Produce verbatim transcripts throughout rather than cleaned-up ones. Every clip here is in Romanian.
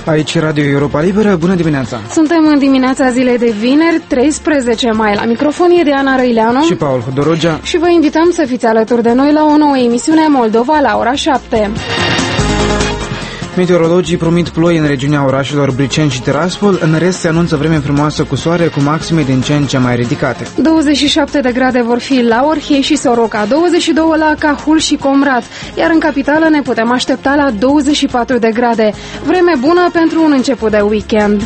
Aici Radio Europa Liberă, bună dimineața! Suntem în dimineața zilei de vineri, treisprezece mai. La microfon e Diana Răileanu și Paul Hodorogea și vă invităm să fiți alături de noi la o nouă emisiune Moldova la ora șapte. Meteorologii promit ploi în regiunea orașelor Briceni și Tiraspol, în rest se anunță vreme frumoasă cu soare cu maxime din ce în ce mai ridicate. douăzeci și șapte de grade vor fi la Orhei și Soroca, douăzeci și doi la Cahul și Comrat, iar în capitală ne putem aștepta la douăzeci și patru de grade. Vreme bună pentru un început de weekend.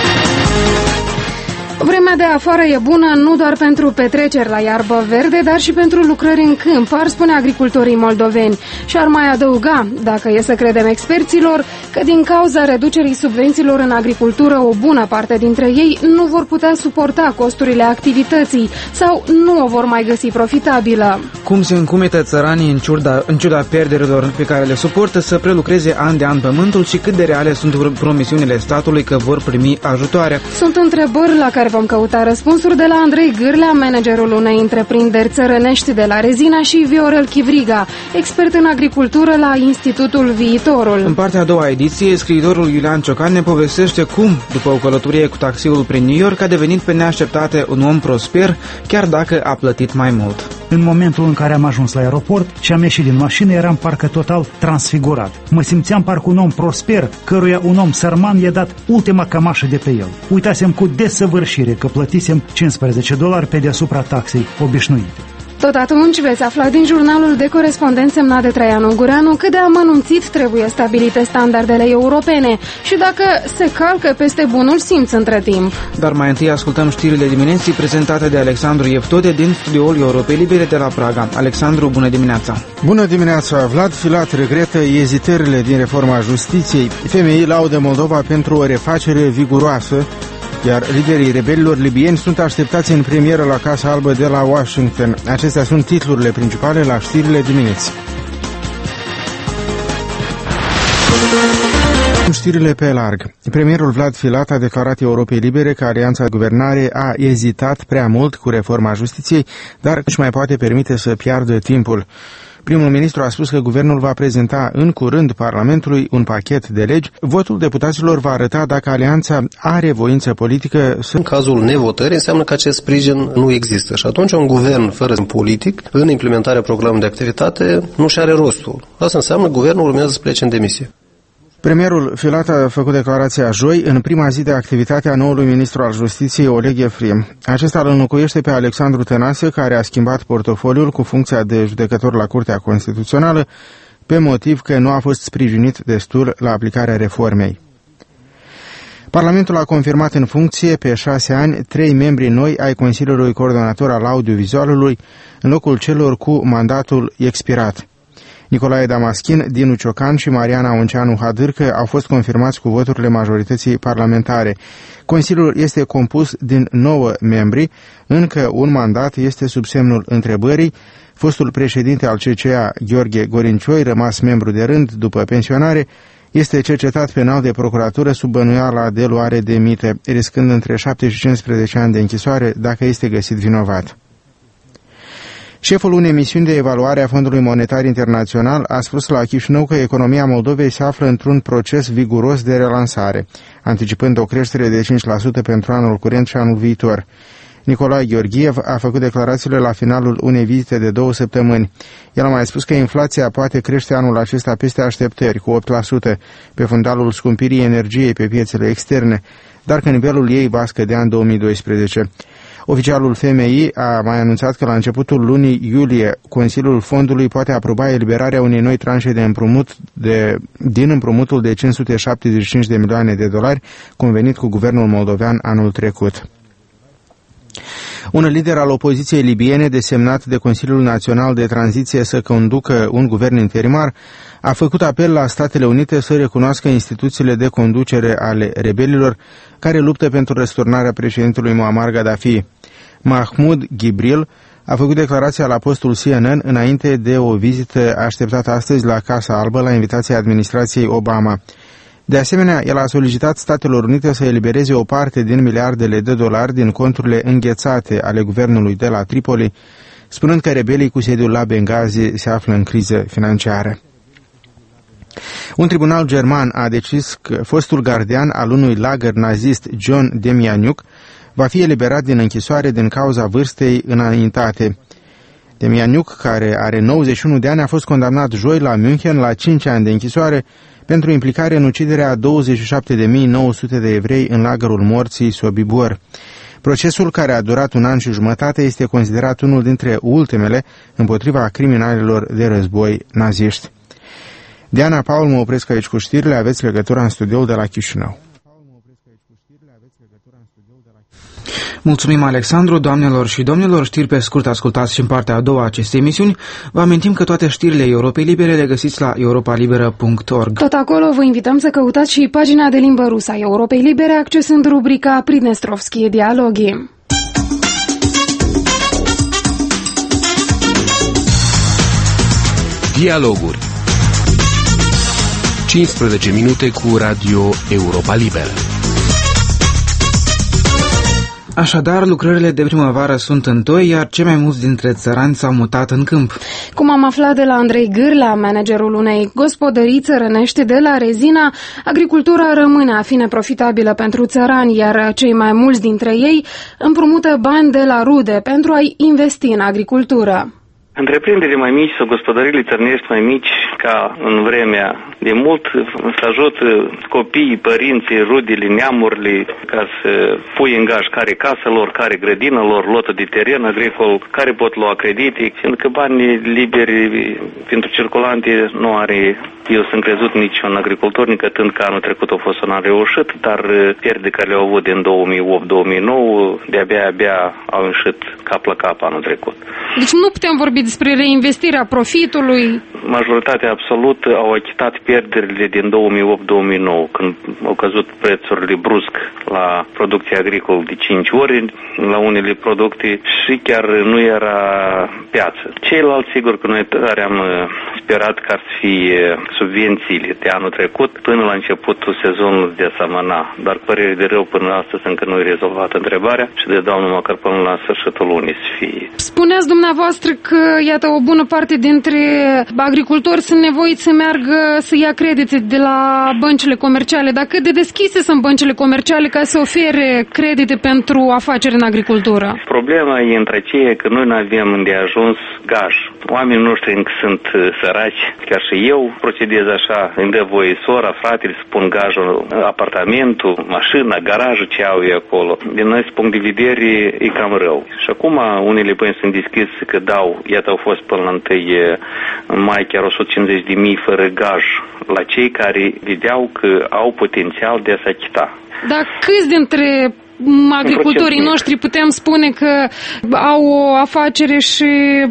Vremea de afară e bună nu doar pentru petreceri la iarbă verde, dar și pentru lucrări în câmp, ar spune agricultorii moldoveni. Și ar mai adăuga, dacă e să credem experților, că din cauza reducerii subvențiilor în agricultură, o bună parte dintre ei nu vor putea suporta costurile activității sau nu o vor mai găsi profitabilă. Cum se încumetă țăranii în ciuda, în ciuda pierderilor pe care le suportă să prelucreze an de an pământul și cât de reale sunt promisiunile statului că vor primi ajutoare? Sunt întrebări la care vom căuta răspunsuri de la Andrei Gârlea, managerul unei întreprinderi țărănești de la Rezina, și Viorel Chivriga, expert în agricultură la Institutul Viitorul. În partea a doua ediție, scriitorul Iulian Ciocan ne povestește cum, după o călătorie cu taxiul prin New York, a devenit pe neașteptate un om prosper, chiar dacă a plătit mai mult. În momentul în care am ajuns la aeroport și am ieșit din mașină, eram parcă total transfigurat. Mă simțeam parcă un om prosper, căruia un om sărman i-a dat ultima cămașă de pe el. Uitasem cu desăvârșire că plătisem cincisprezece dolari pe deasupra taxei obișnuite. Tot atunci veți afla din jurnalul de corespondent semnat de Traianu Gureanu cât de amănunțit trebuie stabilite standardele europene și dacă se calcă peste bunul simț între timp. Dar mai întâi ascultăm știrile dimineții prezentate de Alexandru Ieftode din studioul Europei Libere de la Praga. Alexandru, bună dimineața! Bună dimineața! Vlad Filat regretă ezitările din reforma justiției. Femeii laudă Moldova pentru o refacere viguroasă, iar liderii rebelilor libieni sunt așteptați în premieră la Casa Albă de la Washington. Acestea sunt titlurile principale la știrile dimineții. Știrile pe larg. Premierul Vlad Filat a declarat Europei Libere că Alianța Guvernare a ezitat prea mult cu reforma justiției, dar își mai poate permite să piardă timpul. Primul ministru a spus că guvernul va prezenta în curând Parlamentului un pachet de legi. Votul deputaților va arăta dacă alianța are voință politică să... În cazul nevotării înseamnă că acest sprijin nu există și atunci un guvern fără politic în implementarea programului de activitate nu și are rostul. Asta înseamnă că guvernul urmează să plece în demisie. Premierul Filat a făcut declarația joi în prima zi de activitate a noului ministru al Justiției, Oleg Efrim. Acesta îl înlocuiește pe Alexandru Tănase, care a schimbat portofoliul cu funcția de judecător la Curtea Constituțională, pe motiv că nu a fost sprijinit destul la aplicarea reformei. Parlamentul a confirmat în funcție pe șase ani trei membri noi ai Consiliului Coordonator al Audiovizualului, în locul celor cu mandatul expirat. Nicolae Damaschin, Dinu Ciocan și Mariana Onceanu Hadârcă au fost confirmați cu voturile majorității parlamentare. Consiliul este compus din nouă membri, încă un mandat este sub semnul întrebării. Fostul președinte al C C A, Gheorghe Gorincioi, rămas membru de rând după pensionare, este cercetat penal de procuratură sub bănuiala de luare de mită, riscând între șapte și cincisprezece ani de închisoare dacă este găsit vinovat. Șeful unei misiuni de evaluare a Fondului Monetar Internațional a spus la Chișinău că economia Moldovei se află într-un proces viguros de relansare, anticipând o creștere de cinci la sută pentru anul curent și anul viitor. Nicolae Gheorghiev a făcut declarațiile la finalul unei vizite de două săptămâni. El a mai spus că inflația poate crește anul acesta peste așteptări, cu opt la sută, pe fundalul scumpirii energiei pe piețele externe, dar că nivelul ei va scădea în două mii doisprezece. Oficialul F M I a mai anunțat că la începutul lunii iulie Consiliul Fondului poate aproba eliberarea unei noi tranșe de împrumut de, din împrumutul de cinci sute șaptezeci și cinci de milioane de dolari convenit cu guvernul moldovean anul trecut. Un lider al opoziției libiene desemnat de Consiliul Național de Tranziție să conducă un guvern interimar a făcut apel la Statele Unite să recunoască instituțiile de conducere ale rebelilor care luptă pentru răsturnarea președintelui Muammar Gaddafi. Mahmoud Gibril a făcut declarația la postul C N N înainte de o vizită așteptată astăzi la Casa Albă la invitația administrației Obama. De asemenea, el a solicitat Statelor Unite să elibereze o parte din miliardele de dolari din conturile înghețate ale guvernului de la Tripoli, spunând că rebelii cu sediul la Benghazi se află în criză financiară. Un tribunal german a decis că fostul gardian al unui lagăr nazist, John Demianiuk, va fi eliberat din închisoare din cauza vârstei înaintate. Demianiuk, care are nouăzeci și unu de ani, a fost condamnat joi la München la cinci ani de închisoare pentru implicare în uciderea a douăzeci și șapte de mii nouă sute de evrei în lagărul morții Sobibor. Procesul, care a durat un an și jumătate, este considerat unul dintre ultimele împotriva criminalilor de război naziști. Diana Paul, mă opresc aici cu știrile, aveți legătura în studioul de la Chișinău. Mulțumim, Alexandru. Doamnelor și domnilor, știri pe scurt ascultați și în partea a doua a acestei emisiuni. Vă amintim că toate știrile Europei Libere le găsiți la europa liberă punct org. Tot acolo vă invităm să căutați și pagina de limbă rusă a Europei Libere, accesând rubrica Pridnestrovskie Dialogi. Dialoguri. cincisprezece minute cu Radio Europa Liberă. Așadar, lucrările de primăvară sunt întoi, iar cei mai mulți dintre țărani s-au mutat în câmp. Cum am aflat de la Andrei Gârla, managerul unei gospodării țărănești de la Rezina, agricultura rămâne a fi neprofitabilă pentru țărani, iar cei mai mulți dintre ei împrumută bani de la rude pentru a-i investi în agricultură. Întreprinderile mai mici sau gospodăriile țărănești mai mici, ca în vremea de mult, să ajută copiii, părinții, rudele, neamurile, ca să pui în gaj care casă lor, care grădină lor, lotă de teren agricol, care pot lua credite, fiindcă banii liberi pentru circulante nu are, eu sunt crezut, niciun agricultor, nicătând că anul trecut a fost un an reușit, dar pierde care le-au avut din două mii opt două mii nouă, de-abia abia au ieșit cap la cap anul trecut. Deci nu putem vorbi despre reinvestirea profitului? Majoritatea absolut au achitat pierderile din două mii opt două mii nouă, când au căzut prețurile brusc la producția agricolă de cinci ori la unele producte și chiar nu era piață. Ceilalți, sigur că noi tare am sperat că ar fi subvențiile de anul trecut până la începutul sezonului de sămăna, dar părere de rău până astăzi încă nu e rezolvată întrebarea și de dau numai măcar până la sfârșitul lunii să fie. Spuneați dumneavoastră că, iată, o bună parte dintre agricultori sunt nevoiți să meargă să ia credite de la băncile comerciale. Dar cât de deschise sunt băncile comerciale ca să ofere credite pentru afaceri în agricultură? Problema e între aceea că noi nu avem de ajuns gaj. Oamenii noștri încă sunt săraci, chiar și eu procedez așa, îmi dă voie sora, fratele, să pun gajul, apartamentul, mașina, garajul ce au eu acolo. Din acest punct de vedere e cam rău. Și acum unele bănci sunt deschise că dau, iată au fost până la întâi mai chiar o sută cincizeci de mii fără gaj la cei care vedeau că au potențial de a se achita. Dar câți dintre agricultorii noștri putem spune că au o afacere și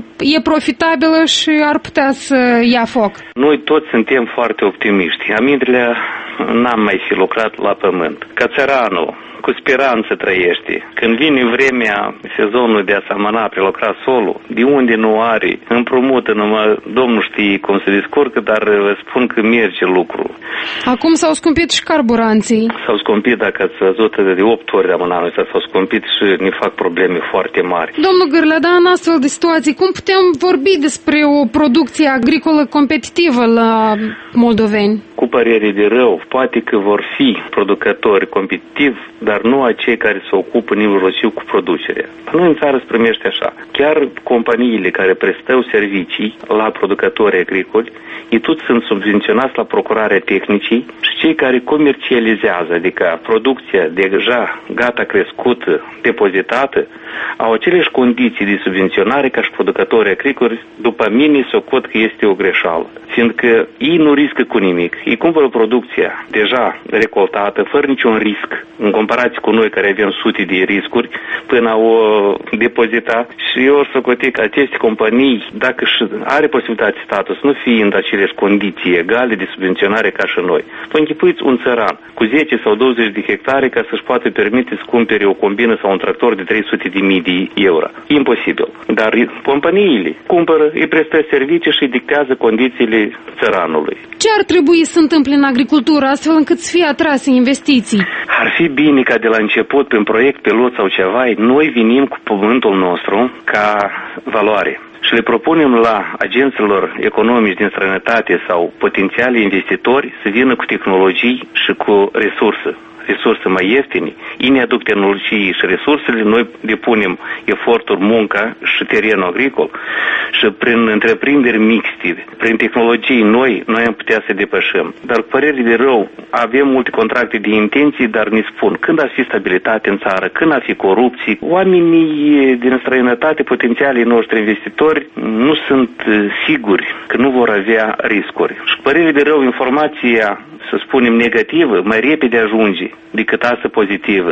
e profitabilă și ar putea să ia foc? Noi toți suntem foarte optimiști. Amintele n-am mai fi lucrat la pământ. Ca țăranul, cu speranță trăiește. Când vine vremea sezonului de a sămăna, prelucra solul, de unde nu are, împrumută numai, Domnul știe cum se descurcă, dar vă spun că merge lucru. Acum s-au scumpit și carburanții. S-au scumpit, dacă ați văzut, de opt ori de amânare s-au scumpit și ne fac probleme foarte mari. Domnul Gârla, dar în astfel de situații, cum putem vorbi despre o producție agricolă competitivă la moldoveni? Cu părere de rău, poate că vor fi producători competitivi, dar nu acei care se ocupă nivelul cu producerea. Noi în țară se primește așa. Chiar companiile care prestau servicii la producători agricoli, ei toți sunt subvenționați la procurarea tehnicii și cei care comercializează, adică producția deja gata crescută, depozitată, au aceleași condiții de subvenționare ca și producători agricoli. După mine socot că este o greșeală, fiindcă ei nu riscă cu nimic. Ei cumpără producția deja recoltată, fără niciun risc, în comparație cu noi care avem sute de riscuri până o depozita. Și eu o să cotic că aceste companii, dacă și are posibilitate statul să nu fie în aceleași condiții egale de subvenționare ca și noi. Vă închipuiți un țăran cu zece sau douăzeci de hectare ca să-și poată permite să cumpere o combină sau un tractor de trei sute de mii de euro. Imposibil. Dar companiile cumpără, îi prestă servicii și îi dictează condițiile țăranului. Ce ar trebui să întâmple în agricultură astfel încât să fie atrase investiții? Ar fi bine ca de la început, prin proiect pilot sau ceva, noi venim cu pământul nostru ca valoare. Și le propunem la agenților economici din străinătate sau potențiali investitori să vină cu tehnologii și cu resurse. resurse mai ieftine, ei ne aduc tehnologii și resursele, noi depunem eforturi, munca și terenul agricol și prin întreprinderi mixte, prin tehnologii noi, noi am putea să depășim. Dar cu părere de rău, avem multe contracte de intenții, dar ne spun când ar fi stabilitate în țară, când ar fi corupții. Oamenii din străinătate, potențialii noștri investitori, nu sunt siguri că nu vor avea riscuri. Și cu părere de rău, informația, să spunem, negativă, mai repede ajunge decât asta pozitivă.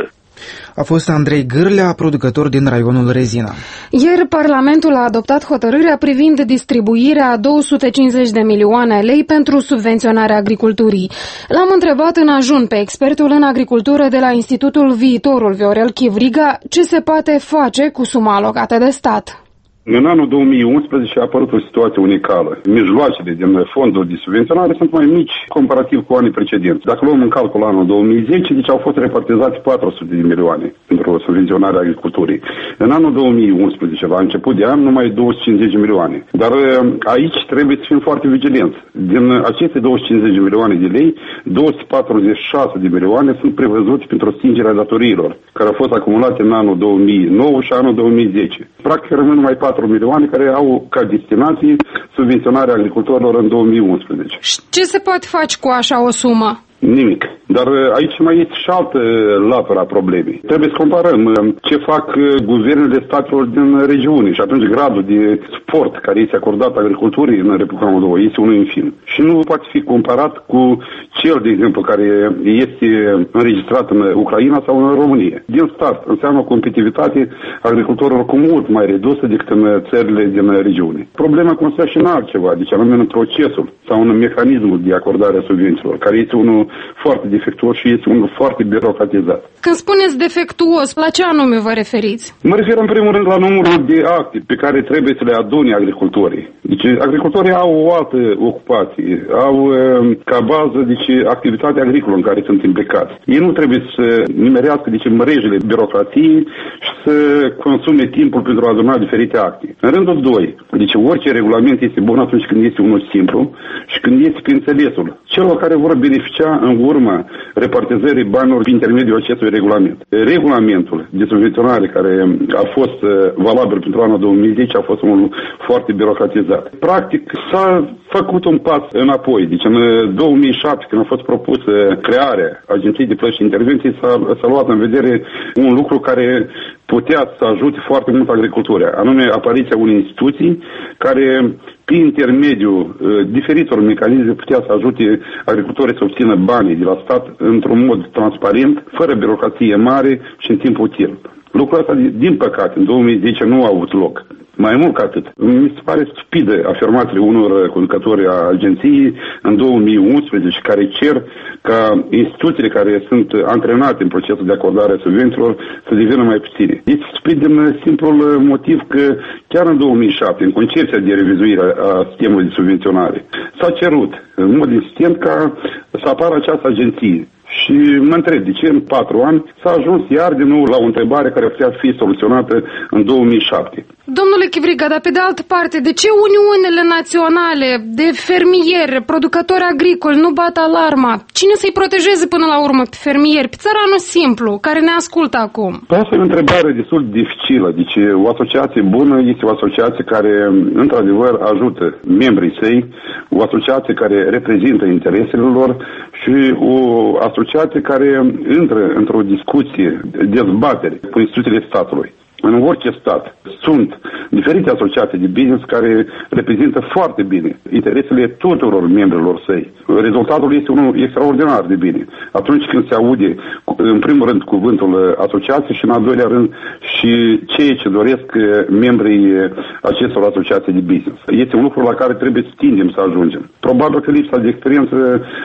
A fost Andrei Gârlea, producător din raionul Rezina. Ieri Parlamentul a adoptat hotărârea privind distribuirea a două sute cincizeci de milioane lei pentru subvenționarea agriculturii. L-am întrebat în ajun pe expertul în agricultură de la Institutul Viitorul, Viorel Chivriga, ce se poate face cu suma alocată de stat. În anul două mii unsprezece a apărut o situație unicală. Mijloacele din fondul de subvenționare sunt mai mici comparativ cu anii precedenți. Dacă luăm în calcul anul două mii zece, deci au fost repartizate patru sute de milioane pentru subvenționarea agriculturii. În anul două mii unsprezece, la început de an, numai două sute cincizeci de milioane. Dar aici trebuie să fim foarte vigilenți. Din aceste două sute cincizeci de milioane de lei, două sute patruzeci și șase de milioane sunt prevăzute pentru stingerea datoriilor, care au fost acumulate în anul două mii nouă și anul două mii zece. Practic rămân numai patru milioane care au ca destinație subvenționarea agricultorilor în două mii unsprezece. Și ce se poate face cu așa o sumă? Nimic. Dar aici mai este și altă latură a problemei. Trebuie să comparăm ce fac guvernele statelor din regiune și atunci gradul de suport care este acordat agriculturii în Republica Moldova este unul infim. Și nu poate fi comparat cu cel, de exemplu, care este înregistrat în Ucraina sau în România. Din start înseamnă o competitivitate agricultorilor cu mult mai redusă decât în țările din regiune. Problema constă și în altceva, deci anume în procesul sau în mecanismul de acordare a subvențiilor, care este unul foarte defectuos și este unul foarte birocratizat. Când spuneți defectuos, la ce anume vă referiți? Mă refer în primul rând la numărul de acte pe care trebuie să le adune agricultorii. Deci agricultorii au o altă ocupație, au ca bază deci, activitatea agricolă în care sunt implicați. Ei nu trebuie să nimerească deci, mrejele birocratiei și să consume timpul pentru a aduna diferite acte. În rândul doi, deci orice regulament este bun atunci când este unul simplu și când este pe înțelesul celor care vor beneficia în urma repartizării banilor prin intermediul acestui regulament. Regulamentul de subvenționare care a fost valabil pentru anul două mii zece a fost unul foarte birocratizat. Practic s-a făcut un pas înapoi. Deci în două mii șapte, când a fost propusă crearea Agenției de Plăți și Intervenții, s-a, s-a luat în vedere un lucru care putea să ajute foarte mult agricultura, anume apariția unei instituții care prin intermediul uh, diferitor mecanisme putea să ajute agricultorii să obțină banii de la stat într-un mod transparent, fără birocrație mare și în timp util. Lucrul ăsta, din păcate, în două mii zece nu a avut loc. Mai mult ca atât, mi se pare stupidă afirmațiile unor conducători a agenției în două mii unsprezece care cer ca instituțiile care sunt antrenate în procesul de acordare a subvențiilor să devină mai puține. Este stupid din simplul motiv că chiar în două mii șapte, în concepția de revizuire a sistemului de subvenționare, s-a cerut în mod insistent ca să apară această agenție. Și mă întreb, de ce în patru ani s-a ajuns iar din nou la o întrebare care putea fi soluționată în două mii șapte. Domnule Chivriga, dar pe de altă parte, de ce uniunile naționale de fermieri, producători agricoli nu bat alarma? Cine să-i protejeze până la urmă pe fermieri, pe țăranul simplu, care ne ascultă acum? Asta e o întrebare destul de dificilă. Deci o asociație bună este o asociație care într-adevăr ajută membrii săi, o asociație care reprezintă interesele lor și o asociație care intră într-o discuție, dezbatere cu instituțiile statului. În orice stat sunt diferite asociații de business care reprezintă foarte bine interesele tuturor membrilor săi. Rezultatul este unul extraordinar de bine. Atunci când se aude, în primul rând, cuvântul asociație și, în al doilea rând, și ceea ce doresc membrii acestor asociații de business. Este un lucru la care trebuie să tindem să ajungem. Probabil că lipsa de experiență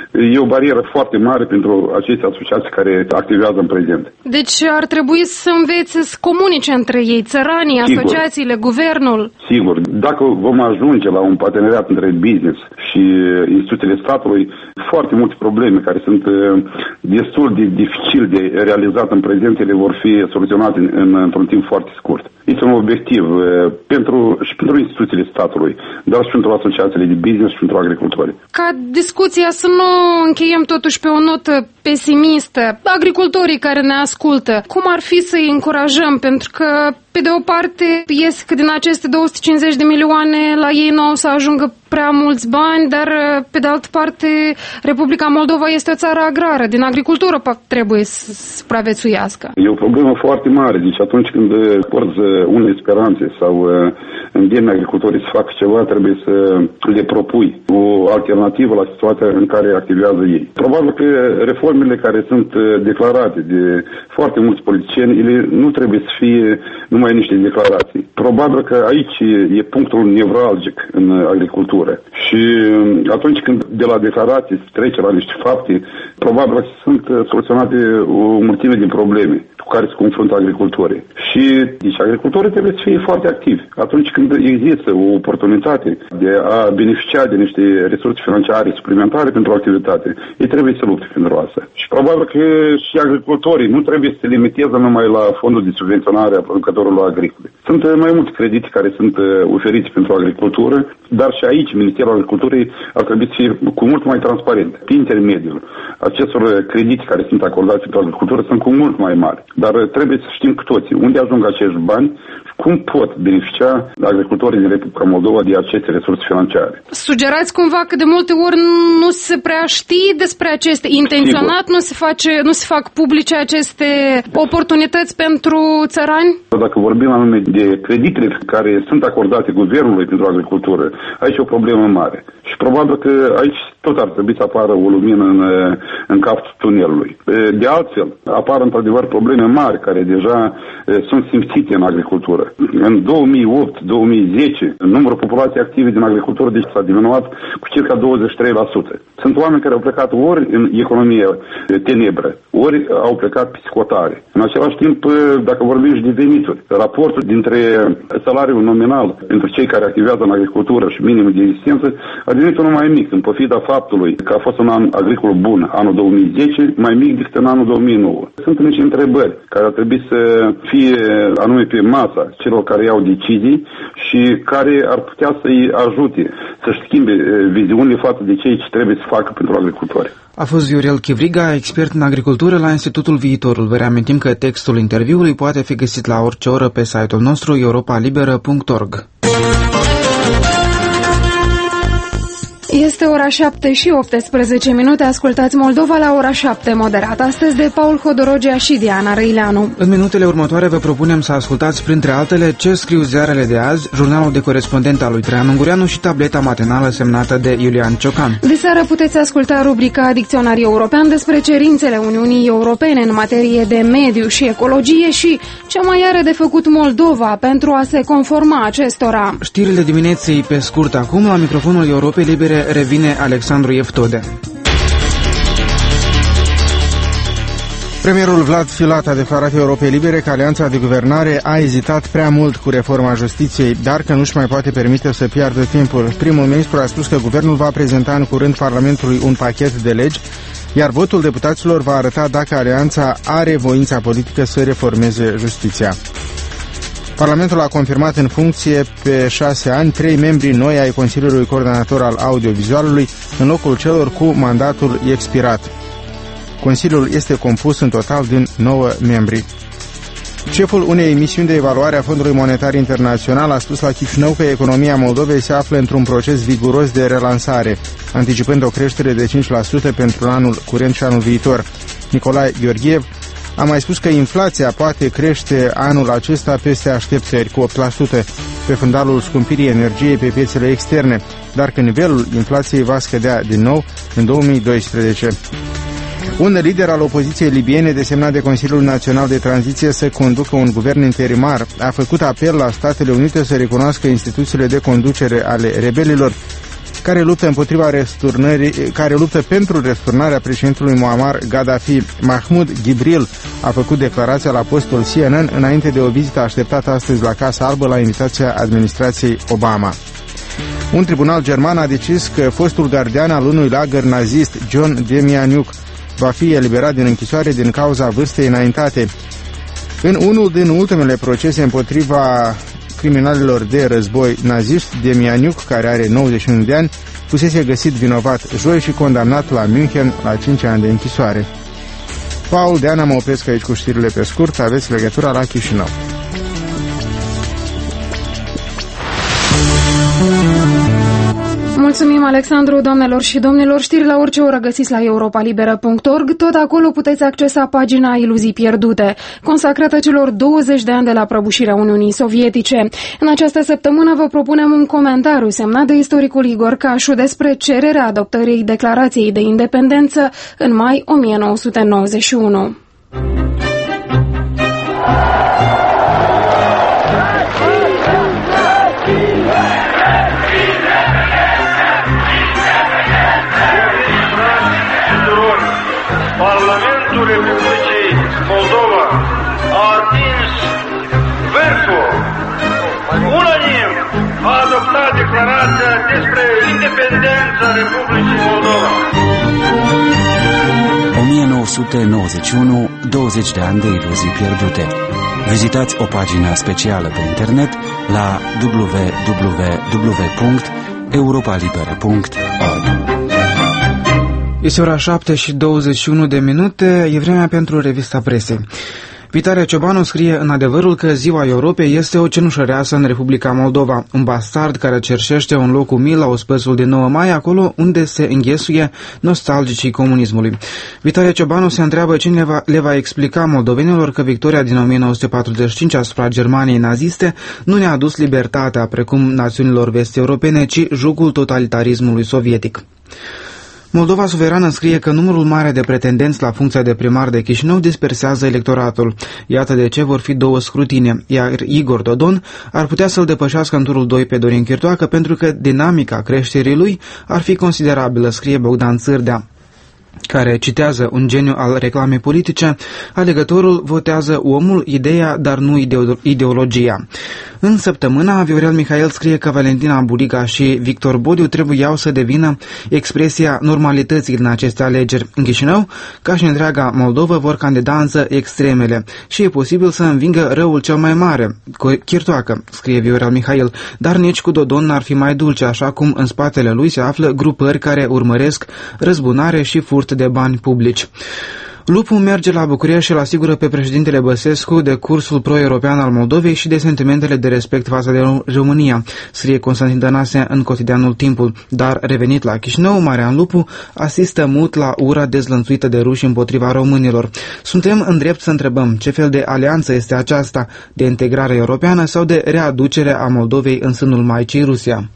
e o barieră foarte mare pentru aceste asociații care activează în prezent. Deci ar trebui să învețe să comunice între ei, țăranii, Sigur. asociațiile, guvernul. Sigur, dacă vom ajunge la un parteneriat între business și instituțiile statului, foarte multe probleme care sunt destul de dificil de realizat în prezent, ele vor fi soluționate în, în, într-un timp foarte scurt. este un obiectiv pentru, și pentru instituțiile statului, dar și pentru asociațiile de business și pentru agricultori. Ca discuția să nu încheiem totuși pe o notă pesimistă. Agricultorii care ne ascultă, cum ar fi să-i încurajăm? Pentru că, pe de o parte, iese că din aceste două sute cincizeci de milioane la ei nu o să ajungă prea mulți bani, dar, pe de altă parte, Republica Moldova este o țară agrară. Din agricultură trebuie să supraviețuiască. E o problemă foarte mare. Deci atunci când porți unele speranțe sau îndemni agricultorii să facă ceva, trebuie să le propui o alternativă la situația în care activează ei. Probabil că reformele care sunt declarate de foarte mulți politicieni, ele nu trebuie să fie numai niște declarații. Probabil că aici e punctul nevralgic în agricultură. Și atunci când de la declarații se trece la niște fapte, probabil că sunt soluționate o mulțime de probleme cu care se confruntă agricultorii. Și deci agricultorii trebuie să fie foarte activi. Atunci când există o oportunitate de a beneficia de niște resurse financiare suplimentare pentru activitate, ei trebuie să lupte pentru asta. Și probabil că și agricultorii nu trebuie să se limiteze numai la fondul de subvenționare a producătorilor agricole. Sunt mai multe credite care sunt oferite pentru agricultură, dar și aici Ministerul Agriculturii ar trebui să fie cu mult mai transparent. Pe intermediul acestor credite care sunt acordate pentru agricultură sunt cu mult mai mari. Dar trebuie să știm cu toții unde ajung acești bani și cum pot beneficia agricultorii din Republica Moldova de aceste resurse financiare. Sugerați cumva că de multe ori nu se prea știe despre aceste, intenționat nu se, face, nu se fac publice aceste oportunități pentru țărani? Dacă vorbim anume de creditele care sunt acordate guvernului pentru agricultură, aici e o problemă mare. Și probabil că aici tot ar trebui să apară o lumină în, în capul tunelului. De altfel, apar într-adevăr probleme mari care deja sunt simțite în agricultură. În două mii opt două mii zece, numărul populației active din agricultură deci s-a diminuat cu circa douăzeci și trei la sută. Sunt oameni care au plecat ori în economie tenebră, ori au plecat psihotare. În același timp, dacă vorbim și de venituri, raportul dintre salariul nominal pentru cei care activează în agricultură și minimul de existență a devenit unul mai mic, în pofida faptului că a fost un an agricol bun anul două mii zece, mai mic decât în anul două mii nouă. Sunt niște întrebări care ar trebui să fie anume pe masa celor care iau decizii și care ar putea să-i ajute să-și schimbe viziunile față de cei ce trebuie să facă pentru agricultori. A fost Viorel Chivriga, expert în agricultură la Institutul Viitorul. Vă reamintim că textul interviului poate fi găsit la orice oră pe site-ul nostru europa liberă punct org. Este ora șapte și optsprezece minute. Ascultați Moldova la ora șapte, moderat astăzi de Paul Hodorogea și Diana Răileanu. În minutele următoare vă propunem să ascultați, printre altele, ce scriu ziarele de azi, jurnalul de corespondent al lui Traian Ungureanu și tableta matinală semnată de Iulian Ciocan. De seară puteți asculta rubrica Dicționarii European despre cerințele Uniunii Europene în materie de mediu și ecologie și ce mai are de făcut Moldova pentru a se conforma acestora. Știrile dimineții pe scurt acum, la microfonul Europei Libere revine Alexandru Eftode. Premierul Vlad Filat a declarat Europei Libere că Alianța de Guvernare a ezitat prea mult cu reforma justiției, dar că nu-și mai poate permite să piardă timpul. Primul ministru a spus că guvernul va prezenta în curând Parlamentului un pachet de legi, iar votul deputaților va arăta dacă Alianța are voința politică să reformeze justiția. Parlamentul a confirmat în funcție pe șase ani trei membri noi ai Consiliului Coordonator al Audiovizualului în locul celor cu mandatul expirat. Consiliul este compus în total din nouă membri. Șeful unei misiuni de evaluare a Fondului Monetar Internațional a spus la Chișinău că economia Moldovei se află într-un proces viguros de relansare, anticipând o creștere de cinci la sută pentru anul curent și anul viitor. Nicolae Gheorghev a mai spus că inflația poate crește anul acesta peste așteptări cu opt la sută pe fundalul scumpirii energiei pe piețele externe, dar că nivelul inflației va scădea din nou în două mii doisprezece. Un lider al opoziției libiene desemnat de Consiliul Național de Tranziție să conducă un guvern interimar a făcut apel la Statele Unite să recunoască instituțiile de conducere ale rebelilor care luptă împotriva răsturnării, care luptă pentru răsturnarea președintelui Muammar Gaddafi. Mahmoud Gibril a făcut declarația la postul C N N înainte de o vizită așteptată astăzi la Casa Albă la invitația administrației Obama. Un tribunal german a decis că fostul gardian al unui lagăr nazist, John Demianiuk, va fi eliberat din închisoare din cauza vârstei înaintate. În unul din ultimele procese împotriva criminalilor de război naziști, Demianiuc, care are nouăzeci și unu de ani, fusese găsit vinovat joi și condamnat la München la cinci ani de închisoare. Paul, Deana, mă opresc aici cu știrile pe scurt, aveți legătura la Chișinău. Mulțumim, Alexandru, doamnelor și domnilor. Știri la orice oră găsiți la europa liberă punct org. Tot acolo puteți accesa pagina Iluzii pierdute, consacrată celor douăzeci de ani de la prăbușirea Uniunii Sovietice. În această săptămână vă propunem un comentariu semnat de istoricul Igor Cașu despre cererea adoptării Declarației de Independență în mai o mie nouă sute nouăzeci și unu. Parlamentul Republicii Moldova a atins vârful. Unanim a adoptat declarația despre independența Republicii Moldova. o mie nouă sute nouăzeci și unu, douăzeci de ani de iluzii pierdute. Vizitați o pagină specială pe internet la w w w punct europa liberă punct org. Este ora șapte și douăzeci și unu de minute, e vremea pentru revista presei. Vitalia Ciobanu scrie în Adevărul că Ziua Europei este o cenușăreasă în Republica Moldova, un bastard care cerșește un loc umil la ospățul de nouă mai, acolo unde se înghesuie nostalgicii comunismului. Vitalia Ciobanu se întreabă cine le va, le va explica moldovenilor că victoria din o mie nouă sute patruzeci și cinci asupra Germaniei naziste nu ne-a adus libertatea precum națiunilor vest-europene, ci jugul totalitarismului sovietic. Moldova Suverană scrie că numărul mare de pretendenți la funcția de primar de Chișinău dispersează electoratul. Iată de ce vor fi două scrutine, iar Igor Dodon ar putea să-l depășească în turul doi pe Dorin Chirtoacă pentru că dinamica creșterii lui ar fi considerabilă, scrie Bogdan Țârdea, care citează un geniu al reclamei politice: alegătorul votează omul, ideea, dar nu ideologia. În săptămâna, Viorel Mihail scrie că Valentina Buriga și Victor Bodiu trebuiau să devină expresia normalității din aceste alegeri. În Chișinău, ca și întreaga Moldovă, vor candida însă extremele și e posibil să învingă răul cel mai mare, Chirtoacă, scrie Viorel Mihail, dar nici cu Dodon n-ar fi mai dulce, așa cum în spatele lui se află grupări care urmăresc răzbunare și furt de bani publici. Lupul merge la București și îl asigură pe președintele Băsescu de cursul pro-european al Moldovei și de sentimentele de respect față de România, scrie Constantin Tănase în cotidianul Timpul. Dar, revenit la Chișinău, Marian Lupu asistă mut la ura dezlănțuită de ruși împotriva românilor. Suntem în drept să întrebăm ce fel de alianță este aceasta, de integrare europeană sau de readucere a Moldovei în sânul Maicii Rusia.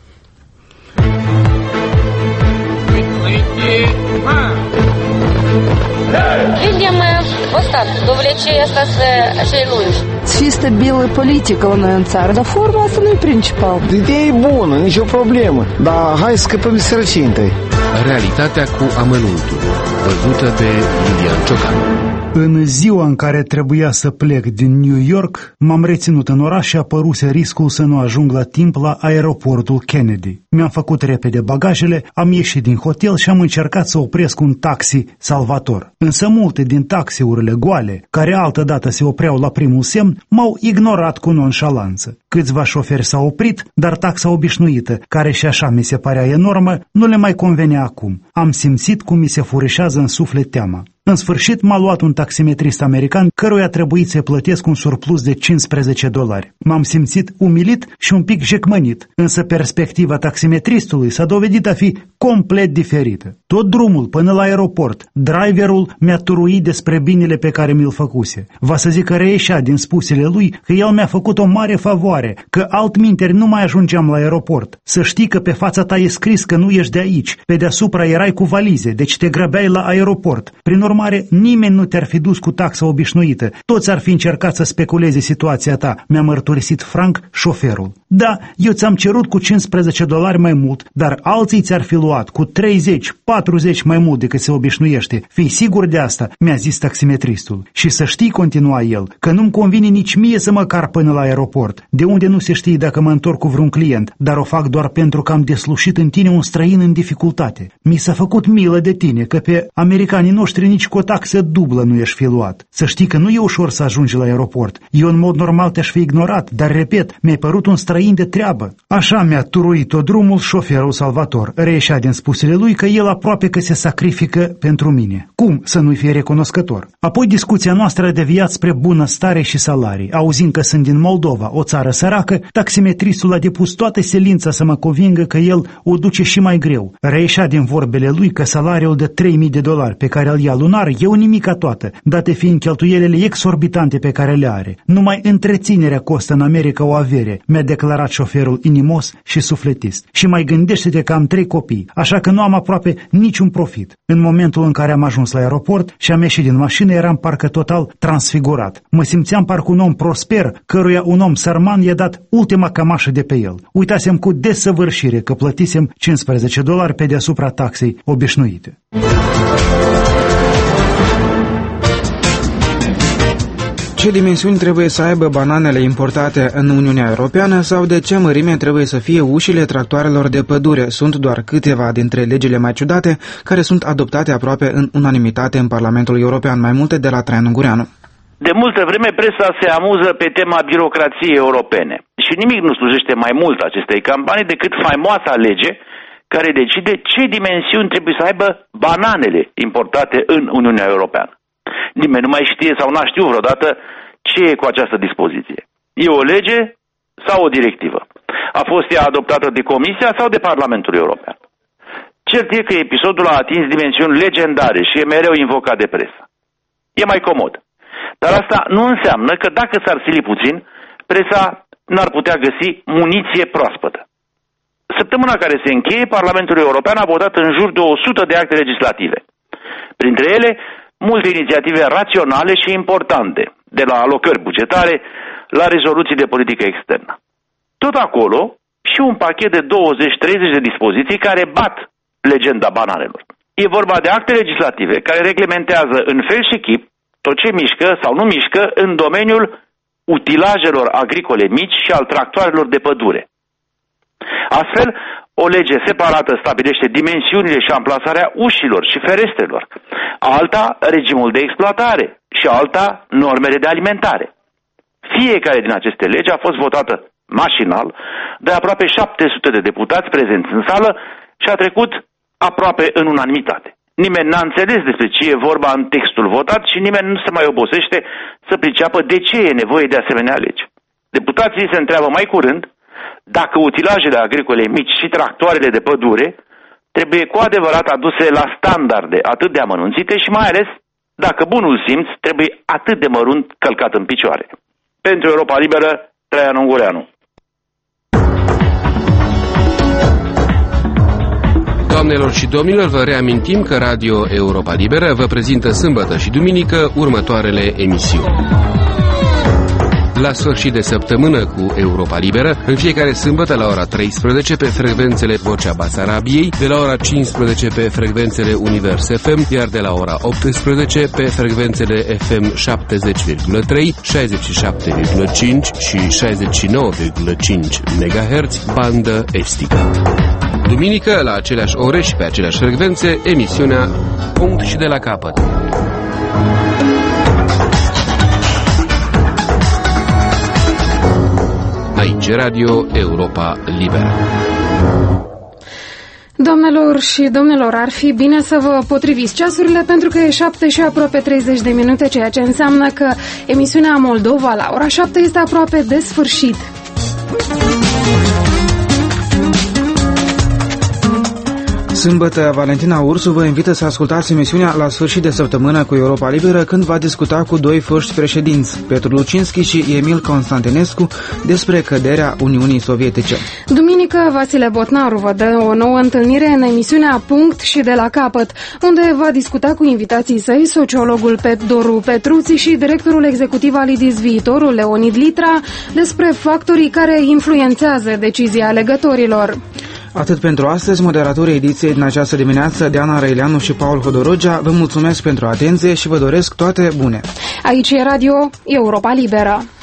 Видим вот так, довлечение acei lungi. Чисто политика у нас țară, dar forma asta nu e principal. Ideea e bună, nicio problemă, dar hai să scăpăm de sărăcie întâi. Realitatea cu amănuntul, văzută de Lilian Ciocanu. În ziua în care trebuia să plec din New York, m-am reținut în oraș și apăruse riscul să nu ajung la timp la aeroportul Kennedy. Mi-am făcut repede bagajele, am ieșit din hotel și am încercat să opresc un taxi salvator. Însă multe din taxiurile goale, care altădată se opreau la primul semn, m-au ignorat cu nonșalanță. Câțiva șoferi s-au oprit, dar taxa obișnuită, care și așa mi se părea enormă, nu le mai convenea acum. Am simțit cum mi se furișează în suflet teama. În sfârșit m-a luat un taximetrist american căruia a trebuit să-i plătesc un surplus de cincisprezece dolari. M-am simțit umilit și un pic jecmănit, însă perspectiva taximetristului s-a dovedit a fi complet diferită. Tot drumul până la aeroport, driverul mi-a turuit despre binele pe care mi-l făcuse. Va să zic că reieșea din spusele lui că el mi-a făcut o mare favoare, că altminteri nu mai ajungeam la aeroport. Să știi că pe fața ta e scris că nu ești de aici, pe deasupra erai cu valize, deci te grăbeai la aeroport. Prin urmare, nimeni nu te-ar fi dus cu taxa obișnuită, toți ar fi încercat să speculeze situația ta, mi-a mărturisit franc șoferul. Da, eu ți-am cerut cu cincisprezece dolari mai mult, dar alții ți-ar fi luat cu treizeci patruzeci mai mult decât se obișnuiește. Fii sigur de asta, mi-a zis taximetristul. Și să știi, continua el, că nu-mi convine nici mie să mă car până la aeroport, de unde nu se știe dacă mă întorc cu vreun client, dar o fac doar pentru că am deslușit în tine un străin în dificultate. Mi s-a făcut milă de tine, că pe americanii noștri nici cu o taxă dublă nu ești fi luat. Să știi că nu e ușor să ajungi la aeroport. Eu în mod normal te-aș fi ignorat, dar repet, mi-ai părut un străin de treabă. Așa mi-a turuit-o drumul șoferul Salvator. Reieșea din spusele lui că el aproape că se sacrifică pentru mine. Cum să nu-i fie recunoscător? Apoi discuția noastră a deviat spre bunăstare și salarii. Auzind că sunt din Moldova, o țară săracă, taximetristul a depus toată silința să mă convingă că el o duce și mai greu. Reieșea din vorbele lui că salariul de trei mii de dolari pe care îl ia lunar e o nimica toată, date fiind cheltuielile exorbitante pe care le are. Numai întreținerea costă în America o avere, mi-a declarat șoferul inimos și sufletist. Și mai gândește-te că am trei copii, așa că nu am aproape niciun profit. În momentul în care am ajuns la aeroport și am ieșit din mașină, eram parcă total transfigurat. Mă simțeam parcă un om prosper, căruia un om sărman i-a dat ultima cămașă de pe el. Uitasem cu desăvârșire că plătisem cincisprezece dolari pe deasupra taxei obișnuite. Ce dimensiuni trebuie să aibă bananele importate în Uniunea Europeană sau de ce mărime trebuie să fie ușile tractoarelor de pădure? Sunt doar câteva dintre legile mai ciudate care sunt adoptate aproape în unanimitate în Parlamentul European. Mai multe de la Traian Ungureanu. De multă vreme presa se amuză pe tema birocrației europene și nimic nu slujește mai mult acestei campanii decât faimoasa lege care decide ce dimensiuni trebuie să aibă bananele importate în Uniunea Europeană. Nimeni nu mai știe sau n-a știut vreodată ce e cu această dispoziție. E o lege sau o directivă? A fost ea adoptată de Comisia sau de Parlamentul European? Cert e că episodul a atins dimensiuni legendare și e mereu invocat de presă. E mai comod. Dar asta nu înseamnă că dacă s-ar sili puțin, presa n-ar putea găsi muniție proaspătă. Săptămâna care se încheie, Parlamentul European a votat în jur de o sută de acte legislative. Printre ele, multe inițiative raționale și importante, de la alocări bugetare la rezoluții de politică externă. Tot acolo și un pachet de douăzeci treizeci de dispoziții care bat legenda bananelor. E vorba de acte legislative care reglementează în fel și chip tot ce mișcă sau nu mișcă în domeniul utilajelor agricole mici și al tractoarelor de pădure. Astfel, o lege separată stabilește dimensiunile și amplasarea ușilor și ferestrelor, alta regimul de exploatare și alta normele de alimentare. Fiecare din aceste legi a fost votată mașinal de aproape șapte sute de deputați prezenți în sală și a trecut aproape în unanimitate. Nimeni n-a înțeles despre ce e vorba în textul votat și nimeni nu se mai obosește să priceapă de ce e nevoie de asemenea legi. Deputații se întreabă mai curând dacă utilajele agricole mici și tractoarele de pădure trebuie cu adevărat aduse la standarde atât de amănunțite și mai ales dacă bunul simț trebuie atât de mărunt călcat în picioare. Pentru Europa Liberă, Traian Ungureanu. Doamnelor și domnilor, vă reamintim că Radio Europa Liberă vă prezintă sâmbătă și duminică următoarele emisiuni. La sfârșit de săptămână cu Europa Liberă, în fiecare sâmbătă la ora treisprezece pe frecvențele Vocea Basarabiei, de la ora cincisprezece pe frecvențele Univers F M, iar de la ora optsprezece pe frecvențele F M șaptezeci virgulă trei, șaizeci și șapte virgulă cinci și șaizeci și nouă virgulă cinci megahertz, bandă estică. Duminică, la aceleași ore și pe aceleași frecvențe, emisiunea Punct și de la capăt. Aici Radio Europa Liberă. Doamnelor și domnilor, ar fi bine să vă potriviți ceasurile pentru că e șapte și aproape treizeci de minute, ceea ce înseamnă că emisiunea Moldova la ora șapte este aproape de sfârșit. Sâmbătă, Valentina Ursu vă invită să ascultați emisiunea La sfârșit de săptămână cu Europa Liberă, când va discuta cu doi foști președinți, Petru Lucinski și Emil Constantinescu, despre căderea Uniunii Sovietice. Duminică, Vasile Botnaru vă dă o nouă întâlnire în emisiunea Punct și de la capăt, unde va discuta cu invitații săi sociologul Doru Petruții și directorul executiv al I D I S Viitorul, Leonid Litra, despre factorii care influențează decizia alegătorilor. Atât pentru astăzi, moderatorii ediției din această dimineață, Diana Răileanu și Paul Hodorogea, vă mulțumesc pentru atenție și vă doresc toate bune. Aici e Radio Europa Liberă.